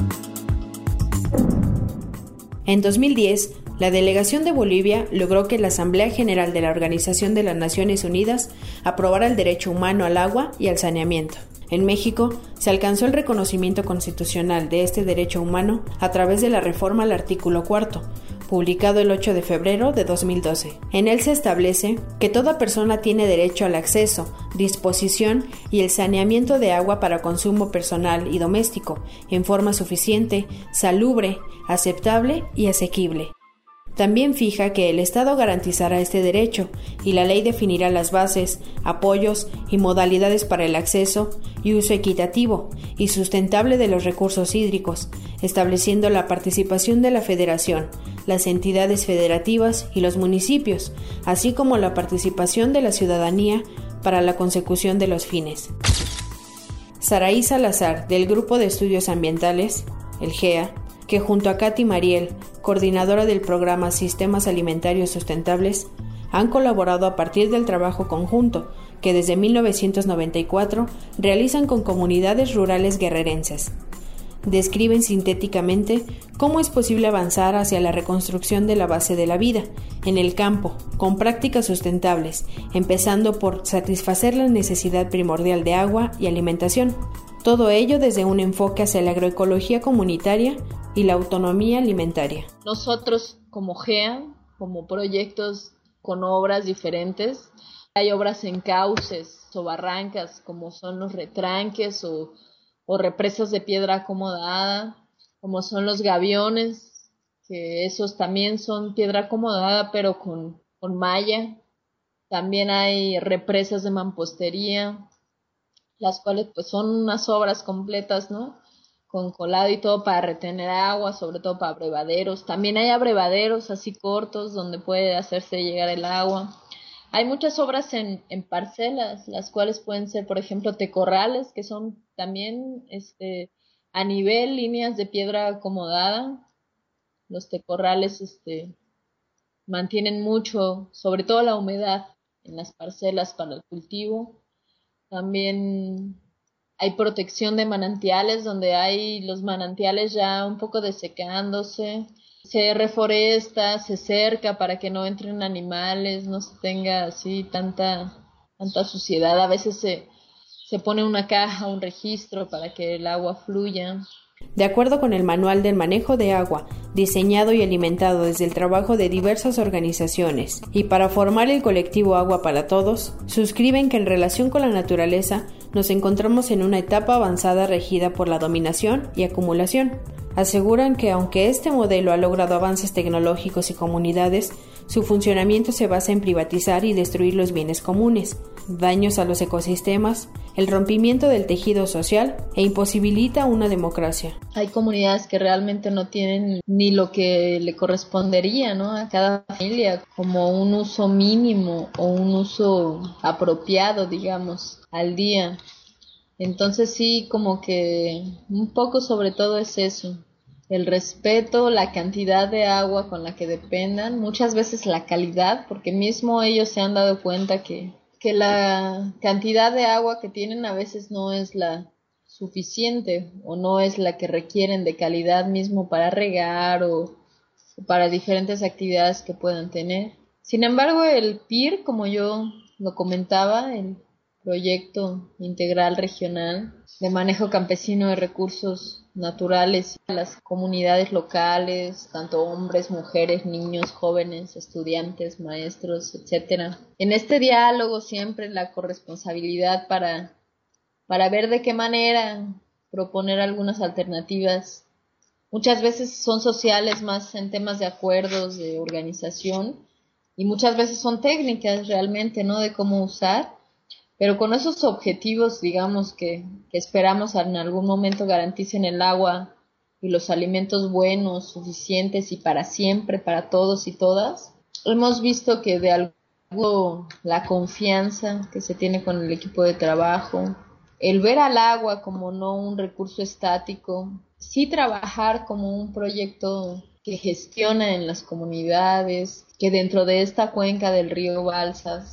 En 2010, la delegación de Bolivia logró que la Asamblea General de la Organización de las Naciones Unidas aprobara el derecho humano al agua y al saneamiento. En México, se alcanzó el reconocimiento constitucional de este derecho humano a través de la reforma al artículo 4, publicado el 8 de febrero de 2012. En él se establece que toda persona tiene derecho al acceso, disposición y el saneamiento de agua para consumo personal y doméstico, en forma suficiente, salubre, aceptable y asequible. También fija que el Estado garantizará este derecho y la ley definirá las bases, apoyos y modalidades para el acceso y uso equitativo y sustentable de los recursos hídricos, estableciendo la participación de la Federación, las entidades federativas y los municipios, así como la participación de la ciudadanía para la consecución de los fines. Saraí Salazar, del Grupo de Estudios Ambientales, el GEA, que junto a Katy Mariel, coordinadora del programa Sistemas Alimentarios Sustentables, han colaborado a partir del trabajo conjunto que desde 1994 realizan con comunidades rurales guerrerenses. Describen sintéticamente cómo es posible avanzar hacia la reconstrucción de la base de la vida, en el campo, con prácticas sustentables, empezando por satisfacer la necesidad primordial de agua y alimentación. Todo ello desde un enfoque hacia la agroecología comunitaria y la autonomía alimentaria. Nosotros como GEA, como proyectos con obras diferentes, hay obras en cauces o barrancas como son los retranques o represas de piedra acomodada, como son los gaviones, que esos también son piedra acomodada pero con malla. También hay represas de mampostería, las cuales pues son unas obras completas, ¿no? Con colado y todo para retener agua, sobre todo para abrevaderos. También hay abrevaderos así cortos donde puede hacerse llegar el agua. Hay muchas obras en parcelas, las cuales pueden ser, por ejemplo, tecorrales, que son también a nivel líneas de piedra acomodada. Los tecorrales mantienen mucho, sobre todo la humedad en las parcelas para el cultivo. También hay protección de manantiales, donde hay los manantiales ya un poco desecándose. Se reforesta, se cerca para que no entren animales, no se tenga así tanta suciedad. A veces se pone una caja, un registro para que el agua fluya. De acuerdo con el Manual del Manejo de Agua, diseñado y alimentado desde el trabajo de diversas organizaciones, y para formar el colectivo Agua para Todos, suscriben que en relación con la naturaleza nos encontramos en una etapa avanzada regida por la dominación y acumulación. Aseguran que aunque este modelo ha logrado avances tecnológicos y comunidades, su funcionamiento se basa en privatizar y destruir los bienes comunes, daños a los ecosistemas, el rompimiento del tejido social e imposibilita una democracia. Hay comunidades que realmente no tienen ni lo que le correspondería, ¿no?, a cada familia, como un uso mínimo o un uso apropiado, digamos, al día. Entonces sí, como que un poco sobre todo es eso, el respeto, la cantidad de agua con la que dependan, muchas veces la calidad, porque mismo ellos se han dado cuenta que la cantidad de agua que tienen a veces no es la suficiente o no es la que requieren de calidad mismo para regar o para diferentes actividades que puedan tener. Sin embargo, el PIR, como yo lo comentaba, el Proyecto Integral Regional de Manejo Campesino de Recursos Naturales, las comunidades locales, tanto hombres, mujeres, niños, jóvenes, estudiantes, maestros, etcétera. En este diálogo siempre la corresponsabilidad para ver de qué manera proponer algunas alternativas. Muchas veces son sociales, más en temas de acuerdos, de organización, y muchas veces son técnicas realmente, ¿no?, de cómo usar. Pero con esos objetivos, digamos, que esperamos en algún momento garanticen el agua y los alimentos buenos, suficientes y para siempre, para todos y todas, hemos visto que de algo la confianza que se tiene con el equipo de trabajo, el ver al agua como no un recurso estático, sí trabajar como un proyecto que gestiona en las comunidades, que dentro de esta cuenca del río Balsas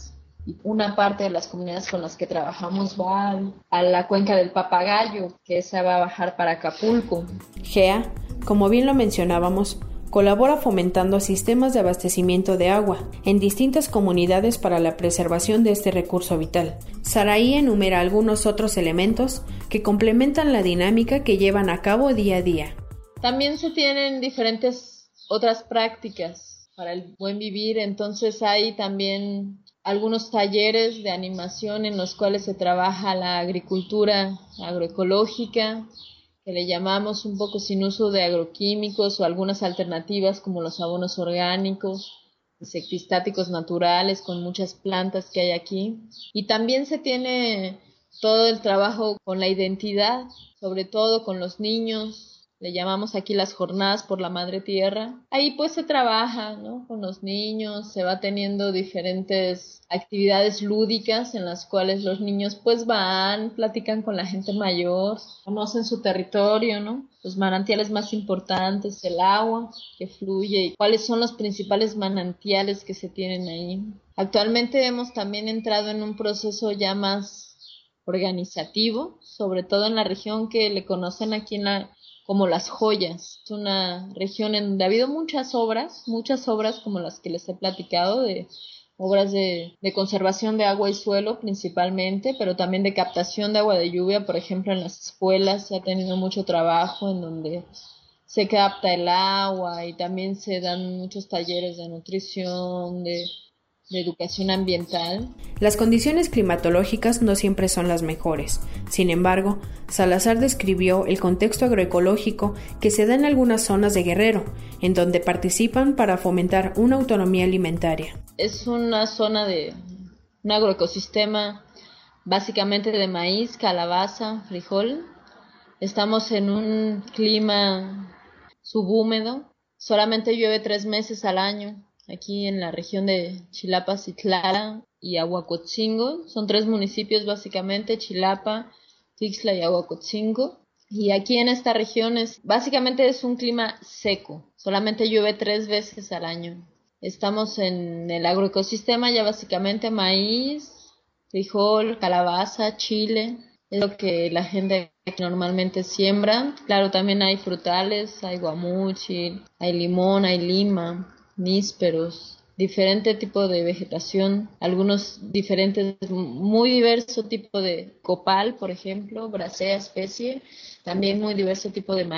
y una parte de las comunidades con las que trabajamos va a la cuenca del Papagayo, que esa va a bajar para Acapulco. GEA, como bien lo mencionábamos, colabora fomentando sistemas de abastecimiento de agua en distintas comunidades para la preservación de este recurso vital. Saraí enumera algunos otros elementos que complementan la dinámica que llevan a cabo día a día. También se tienen diferentes otras prácticas para el buen vivir, entonces hay también algunos talleres de animación en los cuales se trabaja la agricultura agroecológica, que le llamamos un poco sin uso de agroquímicos o algunas alternativas como los abonos orgánicos, insectistáticos naturales con muchas plantas que hay aquí. Y también se tiene todo el trabajo con la identidad, sobre todo con los niños. Le llamamos aquí las jornadas por la madre tierra. Ahí pues se trabaja, ¿no?, con los niños, se va teniendo diferentes actividades lúdicas en las cuales los niños pues van, platican con la gente mayor, conocen su territorio, ¿no?, los manantiales más importantes, el agua que fluye y cuáles son los principales manantiales que se tienen ahí. Actualmente hemos también entrado en un proceso ya más organizativo, sobre todo en la región que le conocen aquí como Las Joyas. Es una región en donde ha habido muchas obras como las que les he platicado, de obras de conservación de agua y suelo principalmente, pero también de captación de agua de lluvia. Por ejemplo, en las escuelas se ha tenido mucho trabajo en donde se capta el agua y también se dan muchos talleres de nutrición, de educación ambiental. Las condiciones climatológicas no siempre son las mejores. Sin embargo, Salazar describió el contexto agroecológico que se da en algunas zonas de Guerrero, en donde participan para fomentar una autonomía alimentaria. Es una zona de un agroecosistema básicamente de maíz, calabaza, frijol. Estamos en un clima subhúmedo, solamente llueve 3 meses al año. Aquí en la región de Chilapa, Citlala y Ahuacotzingo. Son 3 municipios básicamente, Chilapa, Tixla y Ahuacotzingo. Y aquí en esta región básicamente es un clima seco, solamente llueve 3 veces al año. Estamos en el agroecosistema ya básicamente maíz, frijol, calabaza, chile, es lo que la gente normalmente siembra. Claro, también hay frutales, hay guamuchil, hay limón, hay lima, nísperos, diferente tipo de vegetación, algunos diferentes, muy diverso tipo de copal, por ejemplo, bracea especie, también muy diverso tipo de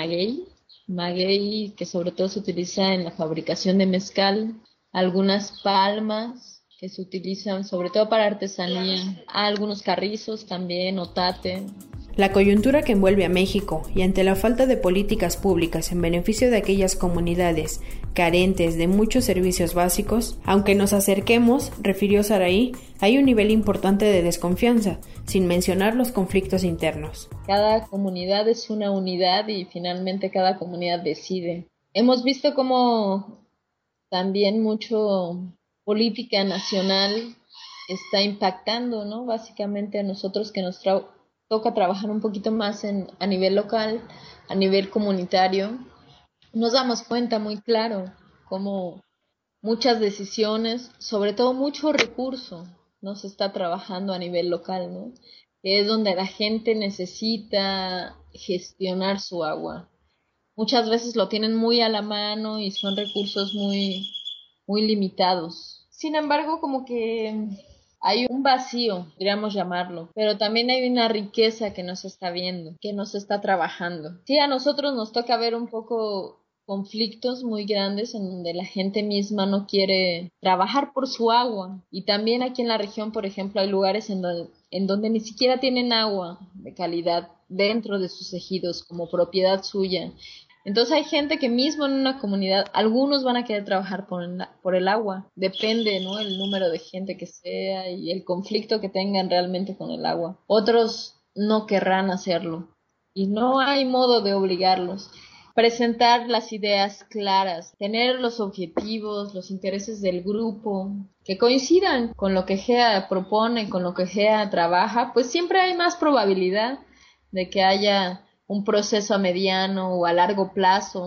maguey que sobre todo se utiliza en la fabricación de mezcal, algunas palmas que se utilizan sobre todo para artesanía, algunos carrizos también, otate. La coyuntura que envuelve a México y ante la falta de políticas públicas en beneficio de aquellas comunidades carentes de muchos servicios básicos, aunque nos acerquemos, refirió Saraí, hay un nivel importante de desconfianza, sin mencionar los conflictos internos. Cada comunidad es una unidad y finalmente cada comunidad decide. Hemos visto cómo también mucho política nacional está impactando, ¿no?, básicamente a nosotros que nos toca trabajar un poquito más a nivel local, a nivel comunitario. Nos damos cuenta muy claro cómo muchas decisiones, sobre todo mucho recurso, no se está trabajando a nivel local, ¿no?, que es donde la gente necesita gestionar su agua. Muchas veces lo tienen muy a la mano y son recursos muy, muy limitados. Sin embargo, como que hay un vacío, podríamos llamarlo, pero también hay una riqueza que no se está viendo, que no se está trabajando. Sí, a nosotros nos toca ver un poco conflictos muy grandes en donde la gente misma no quiere trabajar por su agua. Y también aquí en la región, por ejemplo, hay lugares en donde ni siquiera tienen agua de calidad dentro de sus ejidos como propiedad suya. Entonces hay gente que mismo en una comunidad, algunos van a querer trabajar por el agua, depende, ¿no?, el número de gente que sea y el conflicto que tengan realmente con el agua. Otros no querrán hacerlo y no hay modo de obligarlos. Presentar las ideas claras, tener los objetivos, los intereses del grupo que coincidan con lo que GEA propone, con lo que GEA trabaja, pues siempre hay más probabilidad de que haya un proceso a mediano o a largo plazo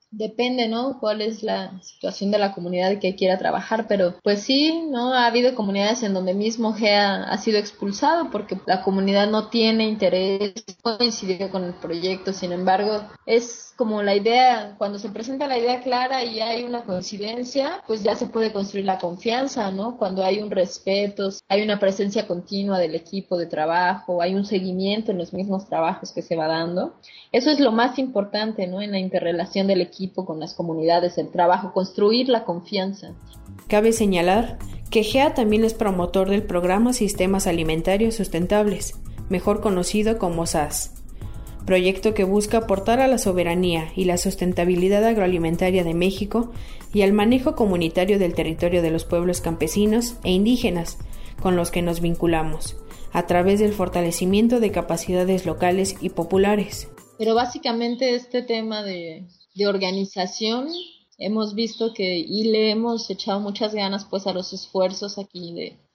Depende, ¿no? Cuál es la situación de la comunidad que quiera trabajar, pero pues sí, ¿no? Ha habido comunidades en donde mismo GEA ha sido expulsado porque la comunidad no tiene interés, no coincidió con el proyecto. Sin embargo, es como la idea, cuando se presenta la idea clara y hay una coincidencia, pues ya se puede construir la confianza, ¿no? Cuando hay un respeto, hay una presencia continua del equipo de trabajo, hay un seguimiento en los mismos trabajos que se va dando. Eso es lo más importante, ¿no? En la interrelación del equipo con las comunidades, el trabajo, construir la confianza. Cabe señalar que GEA también es promotor del programa Sistemas Alimentarios Sustentables, mejor conocido como SAS, proyecto que busca aportar a la soberanía y la sustentabilidad agroalimentaria de México y al manejo comunitario del territorio de los pueblos campesinos e indígenas con los que nos vinculamos, a través del fortalecimiento de capacidades locales y populares. Pero básicamente este tema de organización, hemos visto y le hemos echado muchas ganas pues a los esfuerzos aquí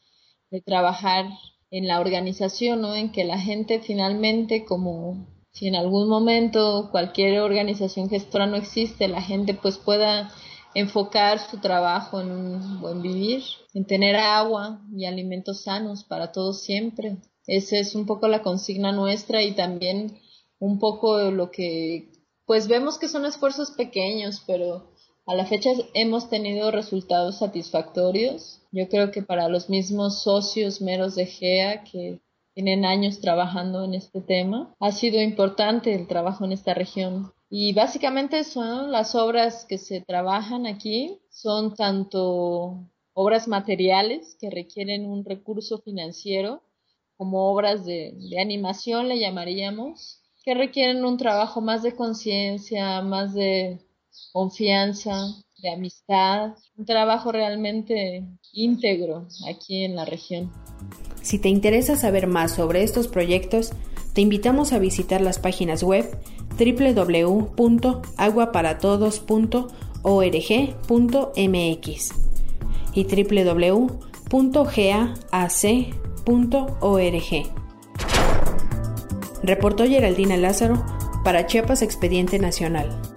de trabajar en la organización, ¿no? En que la gente finalmente, como si en algún momento cualquier organización gestora no existe, la gente pues pueda enfocar su trabajo en un buen vivir, en tener agua y alimentos sanos para todos siempre. Esa es un poco la consigna nuestra y también un poco lo que pues vemos que son esfuerzos pequeños, pero a la fecha hemos tenido resultados satisfactorios. Yo creo que para los mismos socios meros de GEA que tienen años trabajando en este tema, ha sido importante el trabajo en esta región. Y básicamente son las obras que se trabajan aquí, son tanto obras materiales que requieren un recurso financiero, como obras de animación le llamaríamos, que requieren un trabajo más de conciencia, más de confianza, de amistad, un trabajo realmente íntegro aquí en la región. Si te interesa saber más sobre estos proyectos, te invitamos a visitar las páginas web www.aguaparatodos.org.mx y www.geaac.org. Reportó Geraldina Lázaro para Chiapas Expediente Nacional.